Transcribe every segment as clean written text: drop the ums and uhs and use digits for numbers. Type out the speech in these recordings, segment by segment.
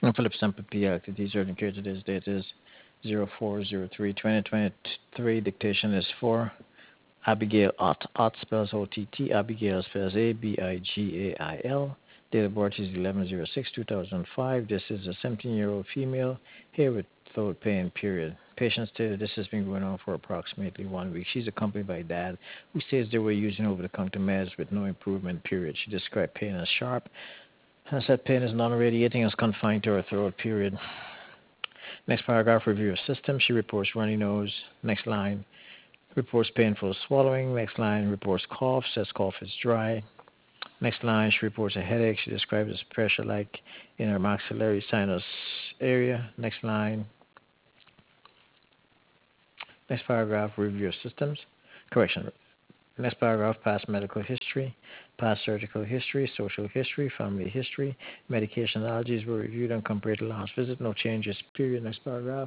Philip Sample PL. Today's urgent care. Today's date is 04/03/2023. Dictation is 4. Abigail Ott. Ott spells OTT. Abigail spells ABIGAIL. Date of birth is 11/06/2005. This is a 17-year-old female here with throat pain, period. Patient stated this has been going on for approximately 1 week. She's accompanied by dad, who says they were using over-the-counter meds with no improvement, period. She described pain as sharp and said pain is non-radiating and is confined to her throat, period. Next paragraph, review of symptoms. She reports runny nose. Next line, reports painful swallowing. Next line, reports cough, says cough is dry. Next line, she reports a headache. She describes as pressure like in her maxillary sinus area. Next line, next paragraph, review of systems. Correction. Next paragraph, past medical history, past surgical history, social history, family history. Medication allergies were reviewed and compared to last visit. No changes, period. Next paragraph.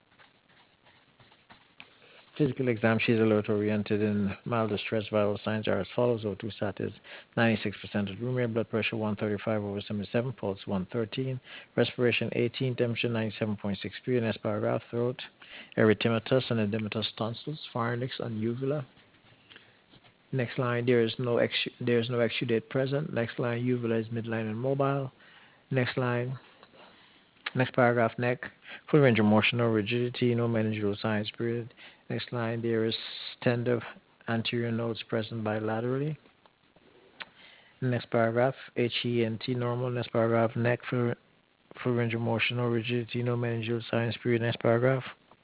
Physical exam, she's alert oriented in mild distress. Vital signs are as follows. O2 sat is 96% of room air, blood pressure 135/77, pulse 113, respiration 18, temperature 97.6 degrees. Next paragraph, throat, erythematous and edematous tonsils, pharynx and uvula. Next line, there is no exudate present. Next line, uvula is midline and mobile. Next line, next paragraph, neck, full range of motion, no rigidity, no meningeal signs, period. Next line, there is tender anterior nodes present bilaterally. Next paragraph, HENT normal. Next paragraph, neck, full range of motion, no rigidity, no meningeal signs, period. Next paragraph.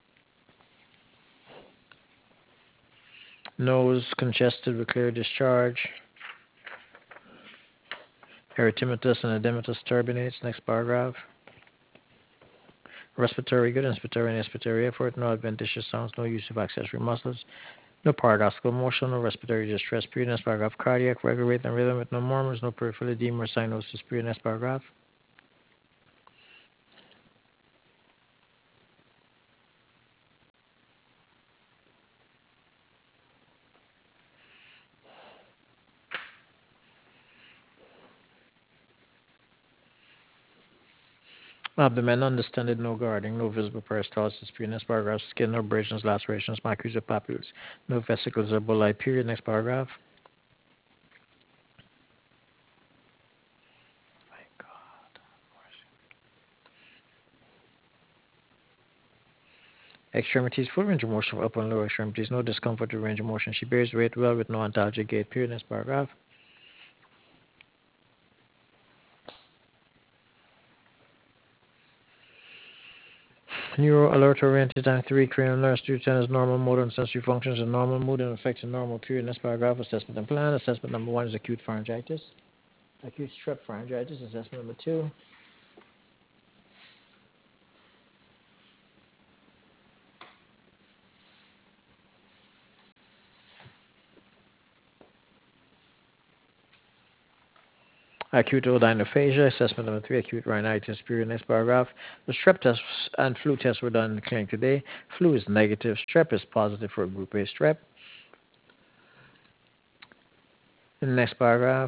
Nose congested with clear discharge. Erythematous and edematous turbinates. Next paragraph. Respiratory good, inspiratory and expiratory effort, no adventitious sounds, no use of accessory muscles, no paradoxical motion, no respiratory distress, period. Next paragraph. Cardiac, regular rate and rhythm with no murmurs, no peripheral edema or cyanosis, period. Next paragraph. Abdomen undistended, no guarding, no visible peristalsis, period. Next paragraph. Skin, no abrasions, lacerations, maculae or papules, no vesicles or bullae, period. Next paragraph. Extremities, full range of motion for upper and lower extremities, no discomfort or range of motion. She bears weight well with no antalgic gait, period. Next paragraph. Neuro alert oriented time 3, cranial nerves 210 is normal motor and sensory functions and normal mood and affects a normal, period. Next paragraph. Assessment and plan. Assessment number 1 is acute pharyngitis. Acute strep pharyngitis. Assessment number 2. Acute odynophagia. Assessment number 3. Acute rhinitis, period. Next paragraph. The strep tests and flu tests were done in the clinic today. Flu is negative. Strep is positive for group A strep. In the next paragraph.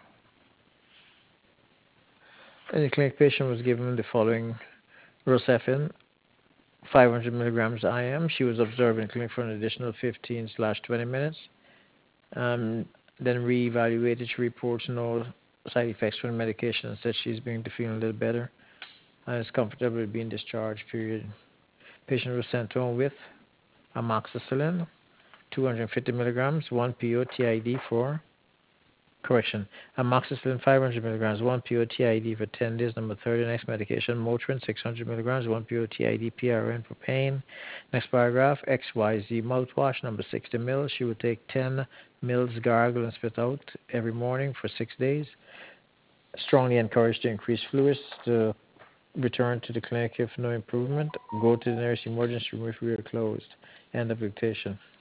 In the clinic, patient was given the following Rosefin, 500 milligrams IM. She was observed in clinic for an additional 15/20 minutes. Then reevaluated. She reports no side effects from the medication and said she's beginning to feel a little better and is comfortable with being discharged, period. Patient was sent home with amoxicillin, 250 milligrams, 1 PO TID for correction. Amoxicillin 500 milligrams, 1 PO TID for 10 days. Number 30, next medication, Motrin 600 milligrams, 1 PO TID PRN for pain. Next paragraph, XYZ mouthwash, number 60 mils. She would take 10 mils, gargle and spit out every morning for 6 days. Strongly encouraged to increase fluids, to return to the clinic if no improvement. Go to the nearest emergency room if we are closed. End of dictation.